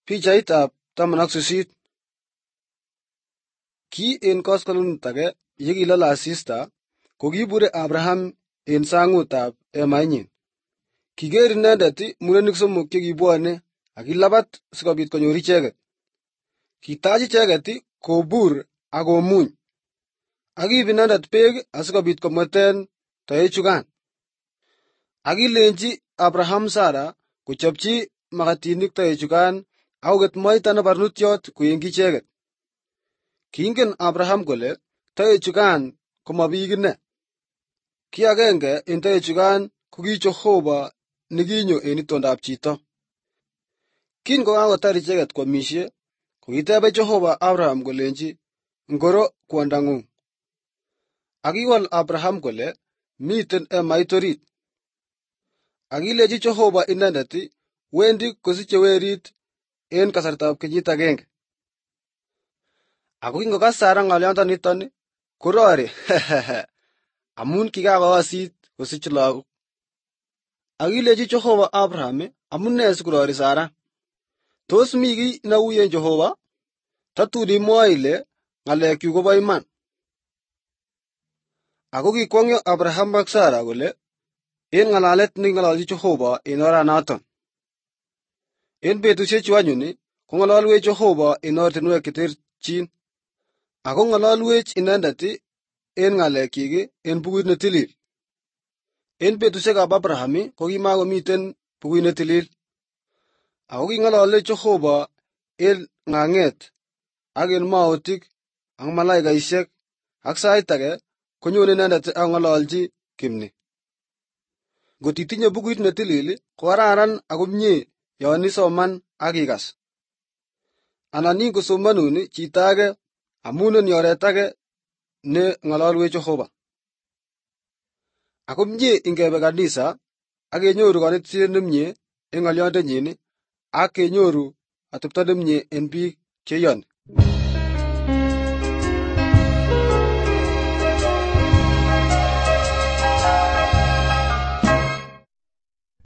Pichaitab 18. Ki en koskoleng'ut age ye kilole asista, ko kibure Abraham en sang'utab hemainyin. Kiker inendet murenik somok che kibwone ak kilabat sikobit konyor icheget. Kitach icheget kobur ak komuny. Ak kiib inendet beek asikobit komweten toechukan. Ak kilenji Abraham Sara kochopchi makatinik toechukan ak koket moita ne barnutiot koeng'chi icheget. Kingen Abraham kole toechukan komo biik ine. Ki agenge en toechukan ko ki Jehova nekinyo en itondab chito. Kin kokakotar icheget kwomisie, ko kitebe Jehova Abraham kolenji, ngoro kwondang'ung? Ak kiwol Abraham kole miten hemait orit. Ak kilenji Jehova inendet wendi kosiche werit en kasartab kenyit agenge. Ako kingokas Sara ng'olyondoniton korori amun kikakoyosit kosich lagok. Ak kilenji Jehova Abraham, amune sikorori Sara? Tos mi kiy neui en Jehova? Tatun imwoe ile ng'alekyuk kobo iman. Ako kikwong'yo Abraham ak Sara kole en ng'alalet neking'ololchi Jehova en oranoton. En betusiechu anyun kong'ololwech Jehova en ortinwek cheterchin. Ako ng'ololwech inendet en ng'alekyik en bukuit ne tilil. En betusiekab Abraham ko kimakomiten bukuit ne tilil. Ako king'olole Jehova en ng'ang'et ak en maotik ak malaikaisiek, ak sait age konyone inendet ak kong'ololchi kimni. Ngot itinye bukuit ne tilil ko kararan ako mie yon isoman ak ikas. Anan ingosomonun chito age amun en oret age ne ng'ololwech Jehova. Ako mie ingebe kanisa ak kenyoru konetisiet nemie en ng'olyondenyin ak kenyoru atepto nemie en biik che iyoni.